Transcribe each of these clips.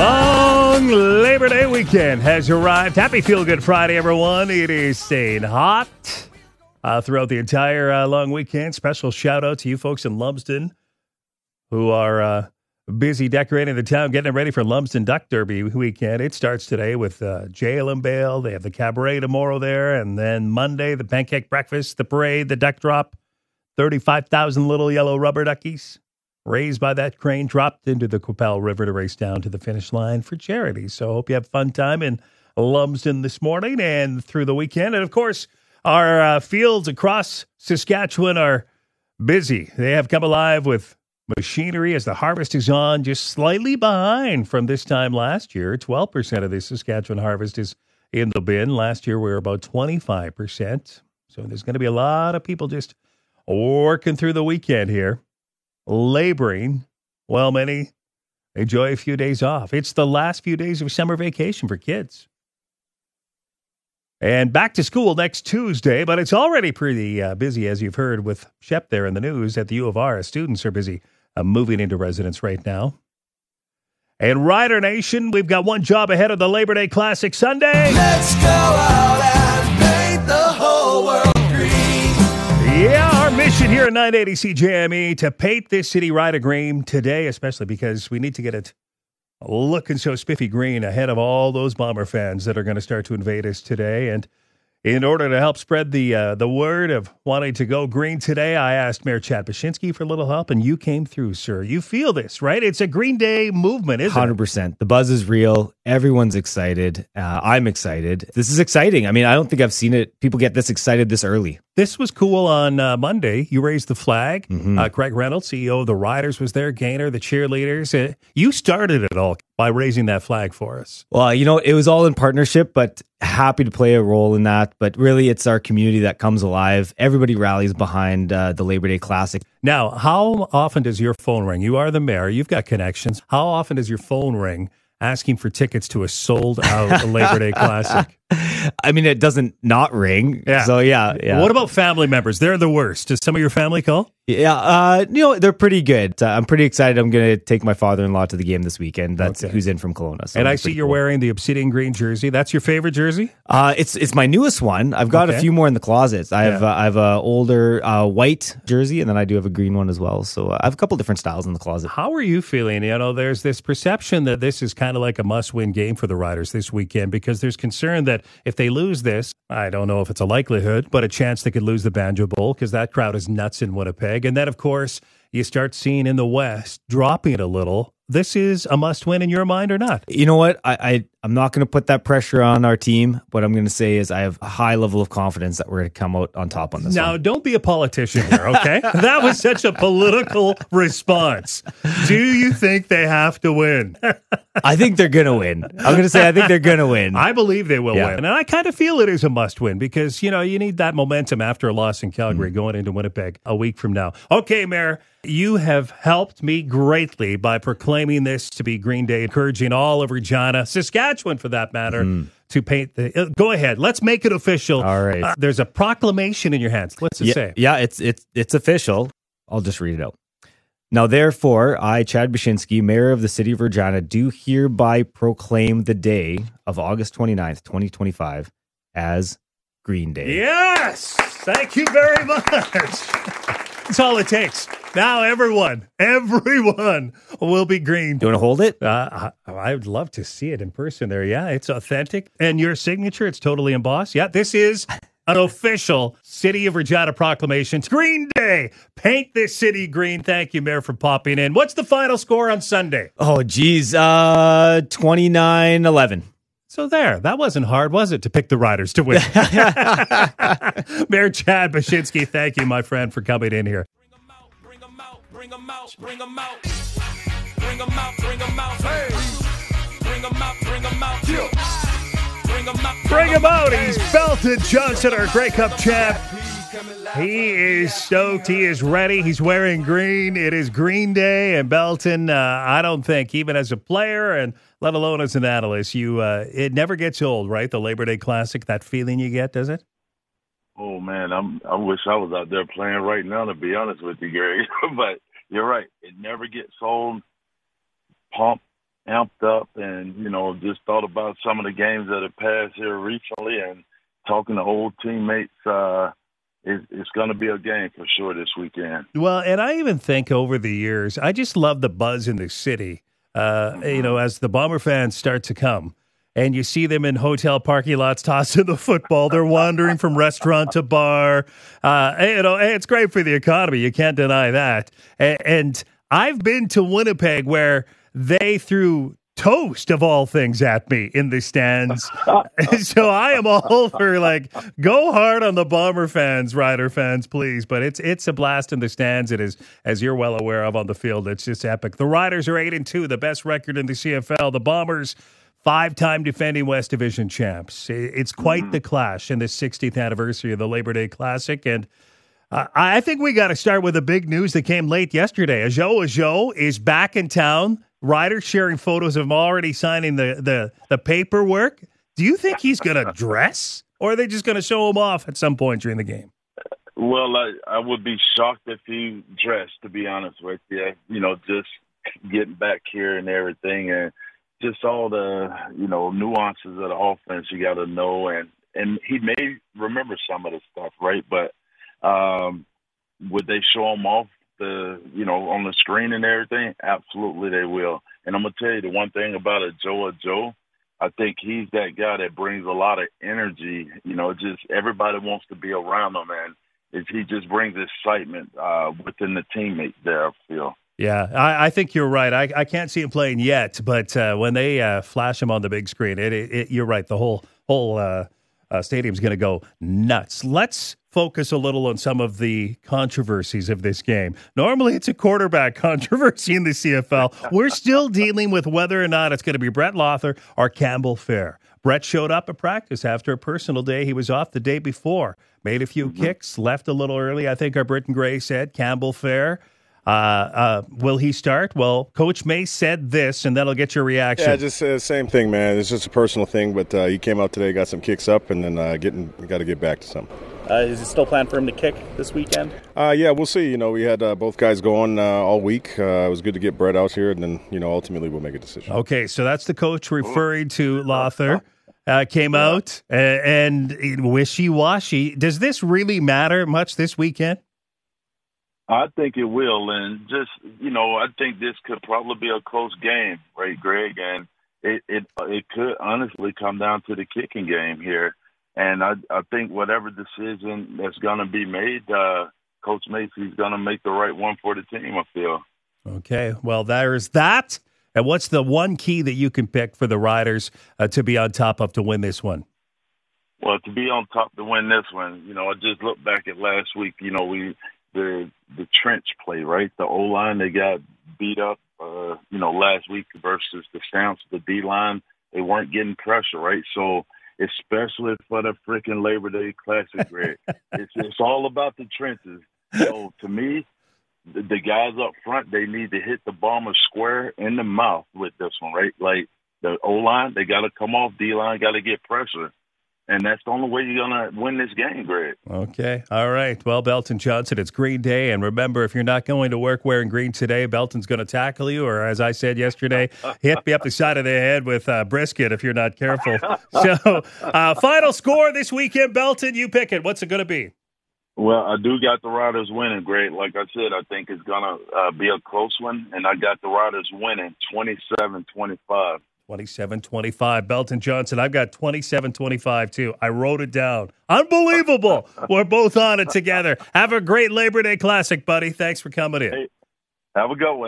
Long Labor Day weekend has arrived. Happy Feel Good Friday, everyone. It is staying hot throughout the entire long weekend. Special shout out to you folks in Lumsden who are busy decorating the town, getting ready for Lumsden Duck Derby weekend. It starts today with Jail and Bale. They have the cabaret tomorrow there. And then Monday, the pancake breakfast, the parade, the duck drop. 35,000 little yellow rubber duckies raised by that crane, dropped into the Qu'Appelle River to race down to the finish line for charity. So I hope you have a fun time in Lumsden this morning and through the weekend. And, of course, our fields across Saskatchewan are busy. They have come alive with machinery as the harvest is on, just slightly behind from this time last year. 12% of the Saskatchewan harvest is in the bin. Last year, we were about 25%. So there's going to be a lot of people just working through the weekend here. Laboring, well, many enjoy a few days off. It's the last few days of summer vacation for kids. And back to school next Tuesday, but it's already pretty busy, as you've heard with Shep there in the news at the U of R. Students are busy moving into residence right now. And Rider Nation, we've got one job ahead of the Labor Day Classic Sunday. Let's go out and paint the whole world green. Yeah, our mission here at 980 CJME to paint this city Rider green today, especially because we need to get it looking so spiffy green ahead of all those Bomber fans that are going to start to invade us today. And in order to help spread the word of wanting to go green today, I asked Mayor Chad Bashinsky for a little help, and you came through, sir. You feel this, right? It's a Green Day movement, isn't 100%. The buzz is real. Everyone's excited. I'm excited. This is exciting. I mean, I don't think I've seen it. People get this excited this early. This was cool on Monday. You raised the flag. Craig Reynolds, CEO of the Riders, was there. Gaynor, the cheerleaders. You started it all by raising that flag for us. Well, you know, it was all in partnership, but happy to play a role in that. But really, it's our community that comes alive. Everybody rallies behind the Labor Day Classic. Now, how often does your phone ring? You are the mayor. You've got connections. How often does your phone ring asking for tickets to a sold-out Labor Day Classic? I mean, it doesn't not ring. Yeah. So, yeah. What about family members? They're the worst. Does some of your family call? Yeah. You know, they're pretty good. I'm pretty excited. I'm going to take my father-in-law to the game this weekend. That's who's in from Kelowna. So and I see you're wearing the Obsidian Green jersey. That's your favorite jersey? It's my newest one. I've got a few more in the closet. I have a older white jersey, and then I do have a green one as well. So I have a couple different styles in the closet. How are you feeling? You know, there's this perception that this is kind of like a must-win game for the Riders this weekend because there's concern that if they lose this, I don't know if it's a likelihood, but a chance they could lose the Banjo Bowl because that crowd is nuts in Winnipeg. And then, of course, you start seeing in the West dropping it a little. This is a must-win in your mind or not? You know what? I'm not going to put that pressure on our team. What I'm going to say is I have a high level of confidence that we're going to come out on top on this Now, one. don't be a politician here, okay? That was such a political response. Do you think they have to win? I think they're going to win. I'm going to say I think they're going to win. I believe they will win. And I kind of feel it is a must-win because, you know, you need that momentum after a loss in Calgary going into Winnipeg a week from now. Okay, Mayor, you have helped me greatly by proclaiming this to be Green Day, encouraging all of Regina, Saskatchewan for that matter, to paint the... go ahead. Let's make it official. All right. There's a proclamation in your hands. What's it say? Yeah, it's official. I'll just read it out. Now, therefore, I, Chad Bashinsky, Mayor of the City of Regina, do hereby proclaim the day of August 29th, 2025 as Green Day. Yes! Thank you very much. That's all it takes. Now everyone will be green. You want to hold it? I would love to see it in person there. Yeah, it's authentic. And your signature, it's totally embossed. Yeah, this is an official City of Regina proclamation. Green Day. Paint this city green. Thank you, Mayor, for popping in. What's the final score on Sunday? Oh, geez. 29-11. So there, that wasn't hard, was it, to pick the Riders to win? Mayor Chad Bashinsky, thank you, my friend, for coming in here. Bring them out, bring them out, bring them out. Bring them out, bring them out. Hey. Bring them out, bring them out. Bring them out. Bring him out. He's Belton Johnson, our Grey Cup champ. He is stoked. He is ready. He's wearing green. It is Green Day. And Belton, I don't think, even as a player and let alone as an analyst, it never gets old, right? The Labor Day Classic, that feeling you get, does it? Oh, man, I wish I was out there playing right now, to be honest with you, Gary. But you're right. It never gets old. Pomp amped up and, just thought about some of the games that have passed here recently and talking to old teammates. It's going to be a game for sure this weekend. Well, and I even think over the years, I just love the buzz in the city. As the Bomber fans start to come, and you see them in hotel parking lots tossing the football. They're wandering from restaurant to bar. It's great for the economy. You can't deny that. And I've been to Winnipeg where they threw toast of all things at me in the stands. So I am all for go hard on the Bomber fans, Rider fans, please. But it's a blast in the stands. It is, as you're well aware of on the field, it's just epic. The Riders are 8-2, the best record in the CFL. The Bombers, 5-time defending West Division champs. It's quite the clash in the 60th anniversary of the Labor Day Classic. And I think we got to start with the big news that came late yesterday. Ajo is back in town. Riders sharing photos of him already signing the paperwork. Do you think he's going to dress, or are they just going to show him off at some point during the game? Well, I would be shocked if he dressed, to be honest with you. Just getting back here and everything, and just all the nuances of the offense you got to know, and he may remember some of the stuff, right? But would they show him off on the screen and everything? Absolutely they will. And I'm going to tell you the one thing about Joe, I think he's that guy that brings a lot of energy. Just everybody wants to be around him, and he just brings excitement within the teammates there, I feel. Yeah, I think you're right. I can't see him playing yet, but when they flash him on the big screen, you're right. The whole stadium's going to go nuts. Let's focus a little on some of the controversies of this game. Normally, it's a quarterback controversy in the CFL. We're still dealing with whether or not it's going to be Brett Lothar or Campbell Fair. Brett showed up at practice after a personal day. He was off the day before, made a few kicks, left a little early. I think our Britton Gray said Campbell Fair. Will he start? Well, Coach Mace said this, and that'll get your reaction. Yeah, just same thing, man. It's just a personal thing, but he came out today, got some kicks up, and then got to get back to some. Is it still planned for him to kick this weekend? Yeah, we'll see. We had both guys going all week. It was good to get Brett out here, and then ultimately we'll make a decision. Okay, so that's the coach referring to Lothar. Came out and wishy-washy. Does this really matter much this weekend? I think it will, and just I think this could probably be a close game, right, Greg? And it could honestly come down to the kicking game here. And I think whatever decision that's going to be made, Coach Macy's going to make the right one for the team, I feel. Okay, well, there's that. And what's the one key that you can pick for the Riders to be on top of to win this one? Well, to be on top to win this one, I just looked back at last week. The trench play, right? The O-line, they got beat up, last week versus the Stamps, the D-line. They weren't getting pressure, right? So especially for the freaking Labor Day Classic, Greg, it's all about the trenches. So to me, the guys up front, they need to hit the Bombers square in the mouth with this one, right? Like the O-line, they got to come off. D-line got to get pressure. And that's the only way you're going to win this game, Greg. Okay. All right. Well, Belton Johnson, it's Green Day. And remember, if you're not going to work wearing green today, Belton's going to tackle you. Or as I said yesterday, hit me up the side of the head with brisket if you're not careful. So, final score this weekend, Belton, you pick it. What's it going to be? Well, I do got the Riders winning, Greg. Like I said, I think it's going to be a close one. And I got the Riders winning 27-25. 27-25. Belton Johnson, I've got 27-25 too. I wrote it down. Unbelievable. We're both on it together. Have a great Labor Day Classic, buddy. Thanks for coming in. Hey, have a good one.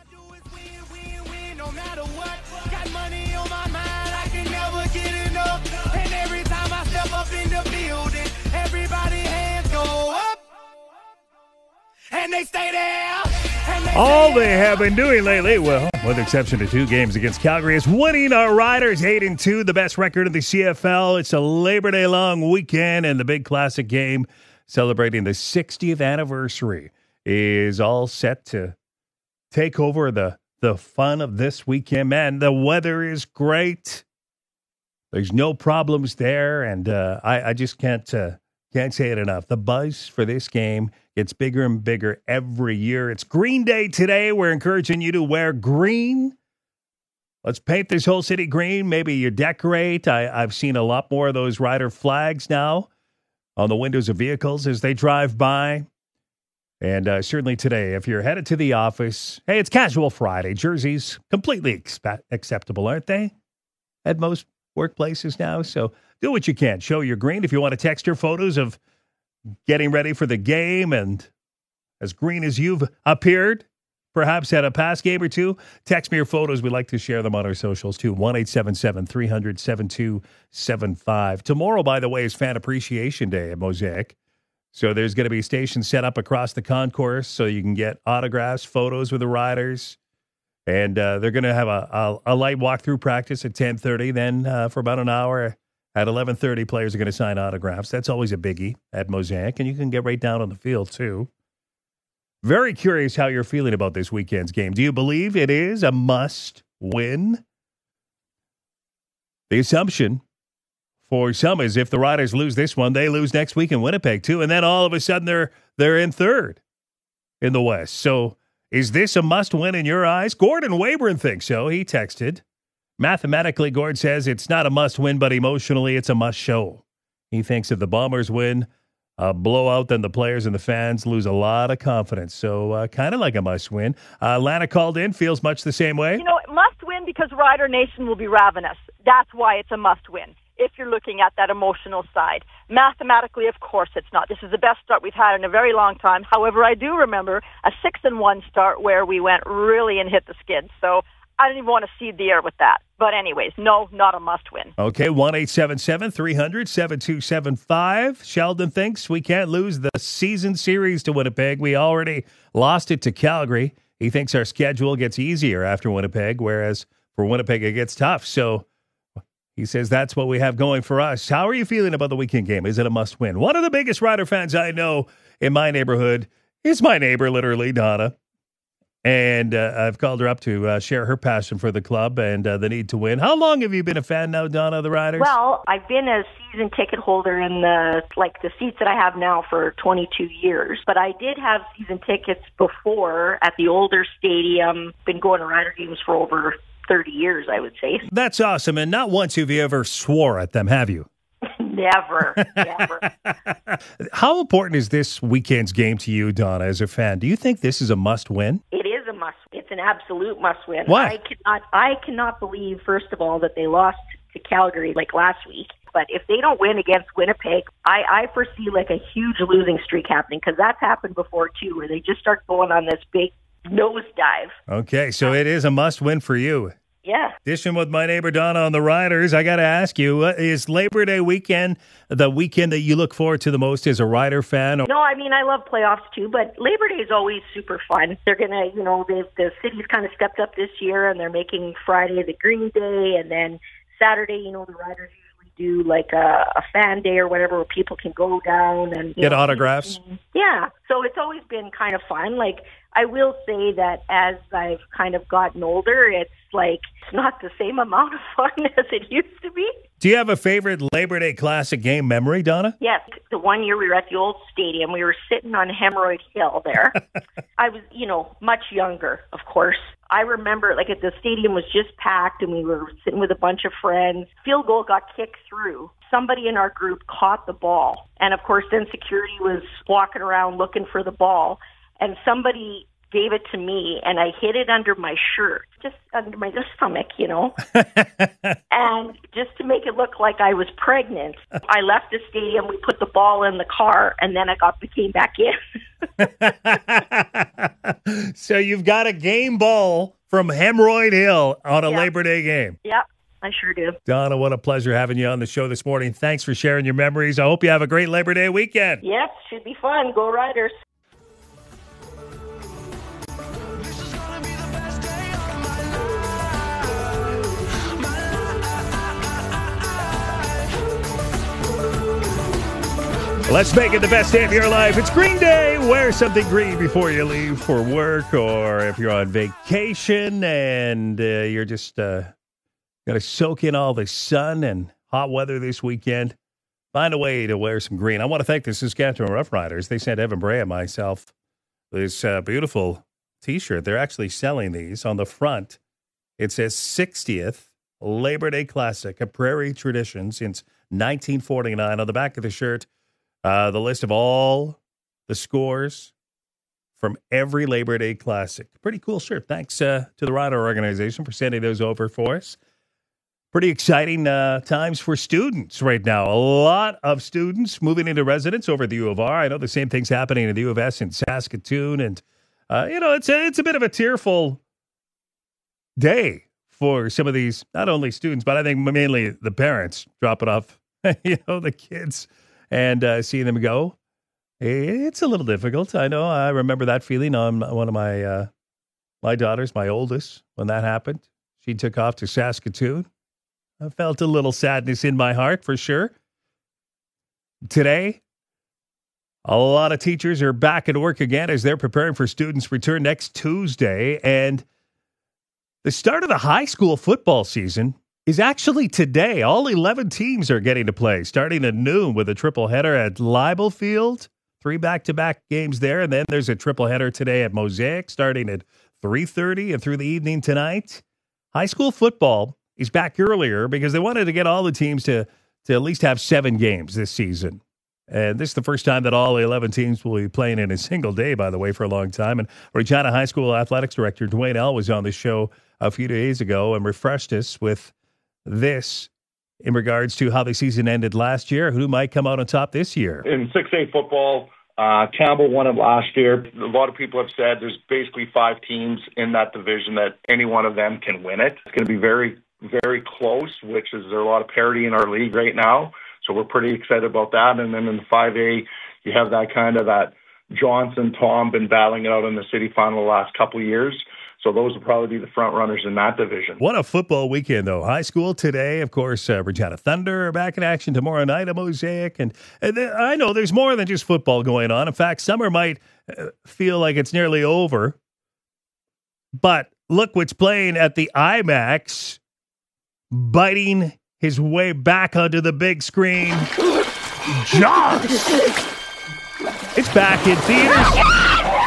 And they stay there. All they have been doing lately, well, with the exception of 2 games against Calgary, is winning. Our Riders 8-2, the best record in the CFL. It's a Labor Day long weekend, and the big classic game celebrating the 60th anniversary is all set to take over the fun of this weekend. Man, the weather is great. There's no problems there, and I just can't say it enough. The buzz for this game gets bigger and bigger every year. It's Green Day today. We're encouraging you to wear green Let's paint this whole city green. Maybe you decorate. I've seen a lot more of those rider flags now on the windows of vehicles as they drive by. And certainly today, if you're headed to the office, hey, it's Casual Friday. Jerseys, completely acceptable, aren't they? At most workplaces now. So do what you can. Show your green. If you want to text your photos of getting ready for the game and as green as you've appeared, perhaps at a past game or two, text me your photos. We'd like to share them on our socials too. 1-877-300-7275. Tomorrow, by the way, is Fan Appreciation Day at Mosaic. So there's going to be stations set up across the concourse so you can get autographs, photos with the riders. And they're going to have a light walkthrough practice at 10:30. Then for about an hour at 11:30, players are going to sign autographs. That's always a biggie at Mosaic. And you can get right down on the field, too. Very curious how you're feeling about this weekend's game. Do you believe it is a must-win? The assumption for some is if the Riders lose this one, they lose next week in Winnipeg, too. And then all of a sudden, they're in third in the West. So is this a must-win in your eyes? Gordon Wayburn thinks so. He texted. Mathematically, Gord says it's not a must-win, but emotionally, it's a must-show. He thinks if the Bombers win a blowout, then the players and the fans lose a lot of confidence. So kind of like a must-win. Lana called in, feels much the same way. You know, must-win because Rider Nation will be ravenous. That's why it's a must-win. If you're looking at that emotional side. Mathematically, of course, it's not. This is the best start we've had in a very long time. However, I do remember a 6-1 start where we went really and hit the skids. So I don't even want to seed the air with that. But anyways, no, not a must-win. Okay, 1-877-300-7275. Sheldon thinks we can't lose the season series to Winnipeg. We already lost it to Calgary. He thinks our schedule gets easier after Winnipeg, whereas for Winnipeg it gets tough. So he says that's what we have going for us. How are you feeling about the weekend game? Is it a must-win? One of the biggest Rider fans I know in my neighborhood is my neighbor, literally, Donna. And I've called her up to share her passion for the club and the need to win. How long have you been a fan now, Donna, of the Riders? Well, I've been a season ticket holder in the seats that I have now for 22 years. But I did have season tickets before at the older stadium. Been going to Rider games for over 30 years, I would say. That's awesome. And not once have you ever swore at them, have you? Never. How important is this weekend's game to you, Donna, as a fan? Do you think this is a must-win? It is a must. It's an absolute must-win. Why? I cannot believe, first of all, that they lost to Calgary like last week. But if they don't win against Winnipeg, I foresee like a huge losing streak happening because that's happened before, too, where they just start going on this big nosedive. Okay, so it is a must-win for you. Yeah. Dishing with my neighbor Donna on the Riders, I got to ask you, is Labor Day weekend the weekend that you look forward to the most as a Rider fan? No, I mean, I love playoffs too, but Labor Day is always super fun. They're going to, the city's kind of stepped up this year, and they're making Friday the Green Day, and then Saturday, the Riders usually do like a fan day or whatever where people can go down and get autographs. Yeah. So it's always been kind of fun. Like, I will say that as I've kind of gotten older, it's not the same amount of fun as it used to be. Do you have a favorite Labor Day Classic game memory, Donna? Yes. The one year we were at the old stadium, we were sitting on Hemorrhoid Hill there. I was, much younger, of course. I remember, at the stadium was just packed and we were sitting with a bunch of friends. Field goal got kicked through. Somebody in our group caught the ball. And, of course, then security was walking around looking for the ball. And somebody gave it to me, and I hid it under my shirt, just under my stomach, and just to make it look like I was pregnant. I left the stadium, we put the ball in the car, and then came back in. So you've got a game ball from Hemorrhoid Hill on a Labor Day game. Yep, I sure do. Donna, what a pleasure having you on the show this morning. Thanks for sharing your memories. I hope you have a great Labor Day weekend. Yes, should be fun. Go Riders. Let's make it the best day of your life. It's Green Day. Wear something green before you leave for work, or if you're on vacation and you're just going to soak in all the sun and hot weather this weekend, find a way to wear some green. I want to thank the Saskatchewan Roughriders. They sent Evan Bray and myself this beautiful T-shirt. They're actually selling these on the front. It says 60th Labor Day Classic, a prairie tradition since 1949. On the back of the shirt, the list of all the scores from every Labor Day Classic. Pretty cool shirt. Thanks to the Rider organization for sending those over for us. Pretty exciting times for students right now. A lot of students moving into residence over at the U of R. I know the same thing's happening at the U of S in Saskatoon. And, it's a bit of a tearful day for some of these, not only students, but I think mainly the parents dropping off, the kids and seeing them go. It's a little difficult. I know. I remember that feeling on one of my daughters, my oldest, when that happened. She took off to Saskatoon. I felt a little sadness in my heart, for sure. Today, a lot of teachers are back at work again as they're preparing for students' return next Tuesday. And the start of the high school football season is actually today. All 11 teams are getting to play, starting at noon with a triple header at Leibel Field. 3 back-to-back games there. And then there's a triple header today at Mosaic, starting at 3:30 and through the evening tonight. High school football is back earlier because they wanted to get all the teams to at least have 7 games this season. And this is the first time that all 11 teams will be playing in a single day, by the way, for a long time. And Regina High School Athletics Director Dwayne L. was on the show a few days ago and refreshed us with this in regards to how the season ended last year, who might come out on top this year. In 6A football, Campbell won it last year. A lot of people have said there's basically 5 teams in that division that any one of them can win it. It's going to be very, very close, which is there's a lot of parity in our league right now. So we're pretty excited about that. And then in the 5A, you have that Johnson, Tom been battling it out in the city final the last couple of years. So those will probably be the front runners in that division. What a football weekend, though. High school today, of course, Regina Thunder are back in action tomorrow night at Mosaic. And I know there's more than just football going on. In fact, summer might feel like it's nearly over. But look what's playing at the IMAX, biting his way back onto the big screen. Jaws! It's back in theaters.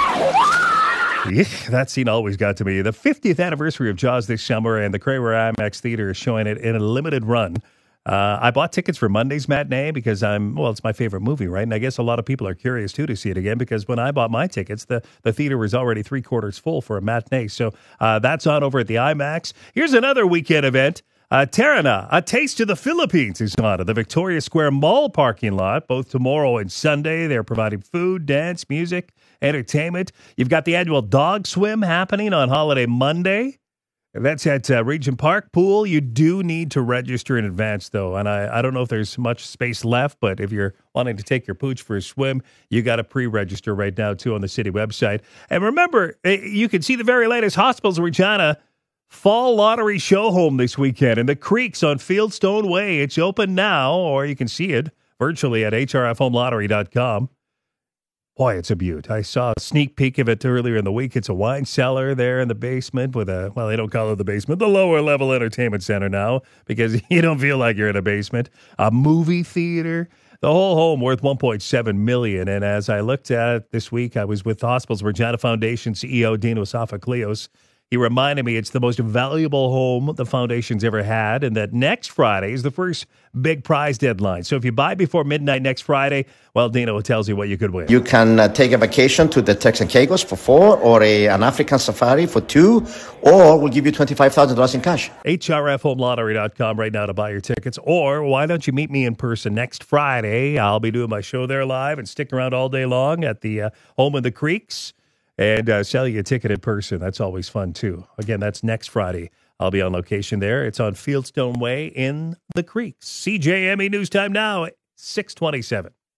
Yeah, that scene always got to me. The 50th anniversary of Jaws this summer, and the Kramer IMAX Theater is showing it in a limited run. I bought tickets for Monday's matinee because it's my favorite movie, right? And I guess a lot of people are curious, too, to see it again because when I bought my tickets, the theater was already 3/4 full for a matinee. So that's on over at the IMAX. Here's another weekend event. Terana, A Taste of the Philippines is on at the Victoria Square Mall parking lot, both tomorrow and Sunday. They're providing food, dance, music, entertainment. You've got the annual dog swim happening on Holiday Monday. That's at Regent Park Pool. You do need to register in advance, though, and I don't know if there's much space left, but if you're wanting to take your pooch for a swim, you got to pre-register right now, too, on the city website. And remember, you can see the very latest Hospitals Regina Fall Lottery Show Home this weekend in the Creeks on Fieldstone Way. It's open now, or you can see it virtually at hrfhomelottery.com. Boy, it's a beaut. I saw a sneak peek of it earlier in the week. It's a wine cellar there in the basement with they don't call it the basement, the lower level entertainment center now because you don't feel like you're in a basement. A movie theater. The whole home worth $1.7 million. And as I looked at it this week, I was with the Hospitals Regina Foundation CEO Dino Safaklios. He reminded me it's the most valuable home the foundation's ever had, and that next Friday is the first big prize deadline. So if you buy before midnight next Friday, Dino tells you what you could win. You can take a vacation to the Turks and Caicos for 4, or an African safari for 2, or we'll give you $25,000 in cash. hrfhomelottery.com right now to buy your tickets. Or why don't you meet me in person next Friday? I'll be doing my show there live and stick around all day long at the home in the Creeks. And sell you a ticket in person. That's always fun, too. Again, that's next Friday. I'll be on location there. It's on Fieldstone Way in the Creeks. CJME News Time now, 6:27.